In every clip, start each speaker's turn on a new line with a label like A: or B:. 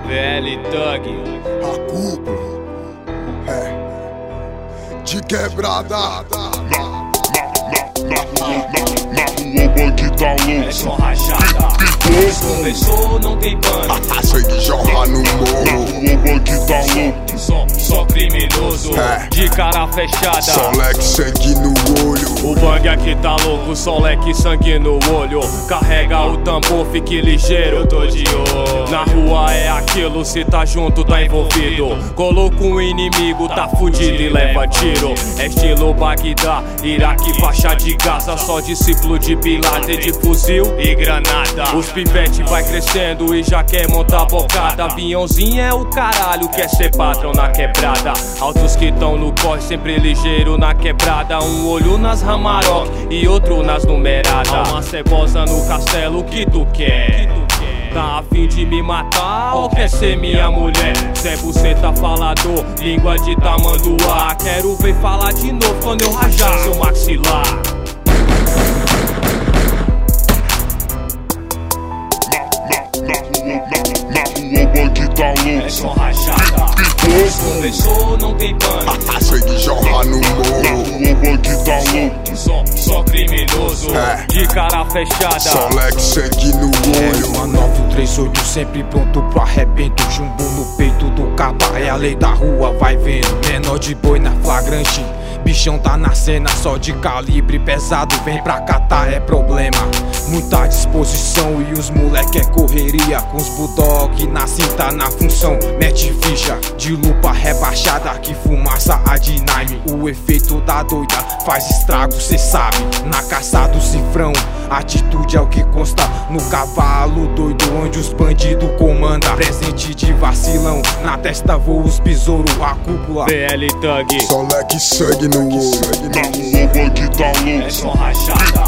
A: VL Thug,
B: a cúpula de quebrada.
C: Na rua banque tá louco.
A: É só rachada. Começou, não tem pano.
B: Sangue jorra no morro.
C: Na rua banque tá louco.
A: Só criminoso, de cara fechada.
B: Só leque, sangue no olho.
A: O bang aqui tá louco, só leque, sangue no olho. Carrega o tambor, fique ligeiro, eu tô de olho. Na rua é aquilo, se tá junto, tá envolvido. Coloca um inimigo, tá fudido e leva tiro. É estilo Bagdá, Iraque, faixa de Gaza. Só discípulo de Pilates, de fuzil e granada. Os pivete vai crescendo e já quer montar bocada. Aviãozinho é o caralho, quer ser patrão na quebrada. Altos que tão no corre, sempre ligeiro na quebrada. Um olho nas Ramarok e outro nas numeradas. Alma cebosa no castelo, o que tu quer? Tá a fim de me matar ou quer ser minha mulher? 100% falador, língua de tamanduá. Quero ver falar de novo quando eu rajar seu maxilar.
C: Na rua banque tá louco.
A: É só rachada. Começou, não tem pano.
B: Sangue jorra no morro.
C: Na rua banque tá louco.
A: Só criminoso, de cara fechada.
B: Só leque, sangue no olho.
D: Uma 938 sempre pronto pro arrebento. Jumbo no peito do capa, é a lei da rua, vai vendo. Menor de boi na flagrante, bichão tá na cena, só de calibre pesado. Vem pra catar, é problema. Muita disposição e os moleque é correria. Com os bulldog na cinta, na função. Mete ficha, de lupa rebaixada. Que fumaça a diname. O efeito da doida faz estrago, cê sabe. Na caça do cifrão, atitude é o que consta. No cavalo doido onde os bandidos comanda. Presente de vacilão, na testa voa os besouro. A cúpula
A: VL Thug,
B: Só leque, sangue no olho.
C: Na rua banque tá
A: é
C: louco.
A: só rachada.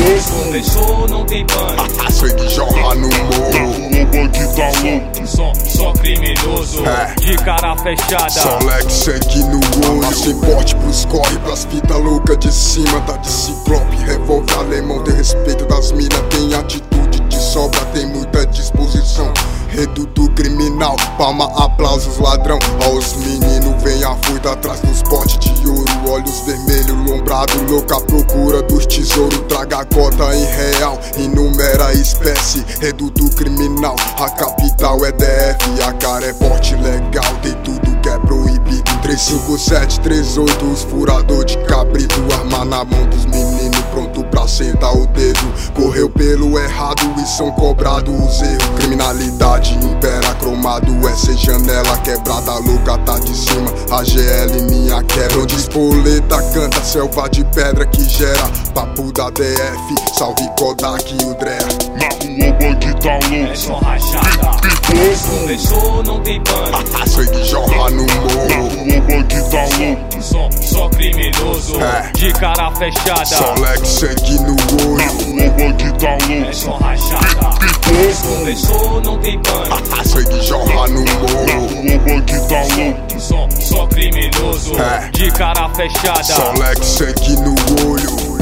A: Começou, não tem pano.
B: Sangue jorra no
C: Na
B: morro.
C: rua banque tá louco.
A: Só criminoso, de cara fechada.
B: Só leque, sangue no olho. Sem porte pros corre, pras fitas loucas de cima. Tá de ciclope, revólver alemão. Tem respeito das minas, tem atitude de sobra. Tem muita disposição. Reduto criminal, palma, aplausos, ladrão. Ó, os meninos vem a furta atrás dos potes de ouro. Olhos vermelhos, lombrado, louca à procura dos tesouros. Traga a cota em real, enumera a espécie. Reduto criminal, a capital é DF. A cara é porte legal, tem tudo que é proibido. 357, 38, os furador de cabrito. Arma na mão dos meninos, pronto pra sentar o dedo. Correu pelo errado e são cobrados os erros. Criminalidade impera cromado, essa janela quebrada, louca tá de cima. A GL minha quebra, onde espoleta canta, selva de pedra que gera. Papo da DF, salve Kodak e o Drea.
C: Na rua banque tá louco.
A: É só rachada. Começou, não tem pano.
B: Sangue jorra no
C: Na
B: morro.
C: rua banque tá louco.
A: Só criminoso, de cara fechada.
B: Só leque, sangue no
C: Na
B: olho.
C: rua banque tá
A: É
C: louco.
A: só rachada. Começou, não tem pano.
B: Sangue jorra no
C: Na
B: morro.
C: rua banque tá louco.
A: Só criminoso, de cara fechada.
B: Só leque, sangue no olho.